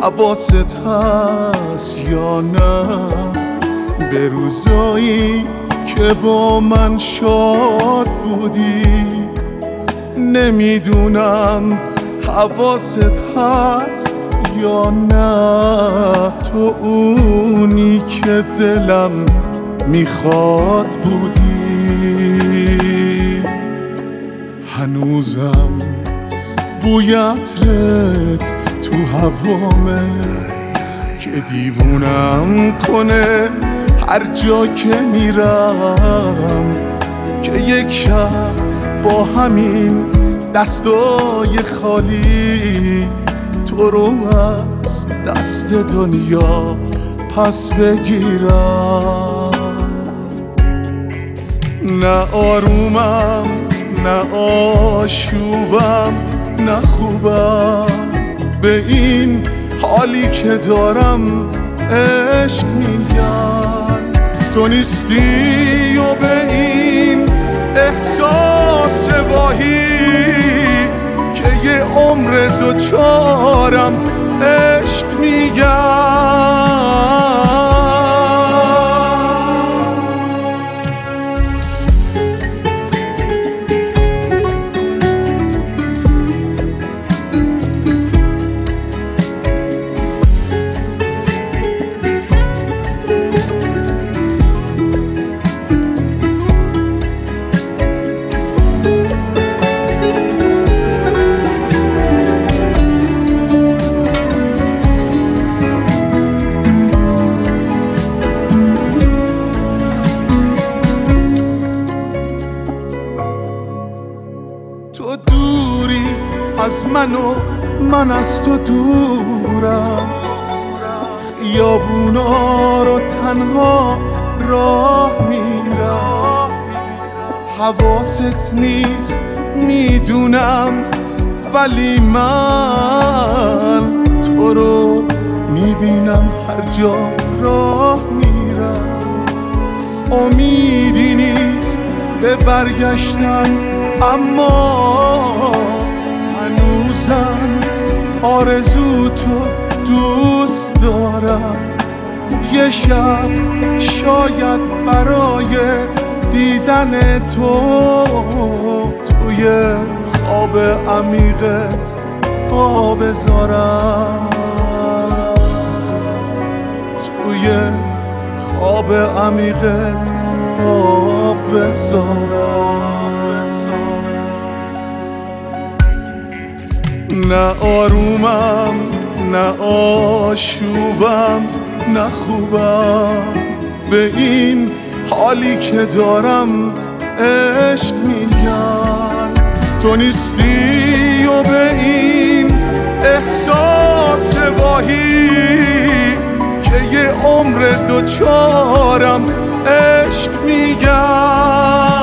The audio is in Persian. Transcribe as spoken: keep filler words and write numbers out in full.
حواست هست یا نه به روزایی که با من شاد بودی؟ نمیدونم حواست هست یا نه تو اونی که دلم میخواد بودی. هنوزم بوی عطرت تو هوامه که دیوونم کنه هر جا که میرم، که یک شب با همین دستای خالی تو رو از دست دنیا پس بگیرم. نه آرومم نه آشوبم نه خوبم، به این حالی که دارم عشق میگن تو نیستی و به این احساس واهی که یه عمر دوچارم عشق میگن. تو دوری از من و من از تو دورم، خیابونا رو تنها راه میرم. حواست نیست میدونم، ولی من تو رو میبینم هر جا راه میرم. امیدی نیست به برگشتن، اما هنوزم آرزو تو دوست دارم. یه شب شاید برای دیدن تو توی خواب عمیقت پا بذارم، توی خواب عمیقت پا بذارم. نه آرومم نه آشوبم نه خوبم، به این حالی که دارم عشق میگن تو نیستی و به این احساس واهی که یه عمر دوچارم عشق میگن.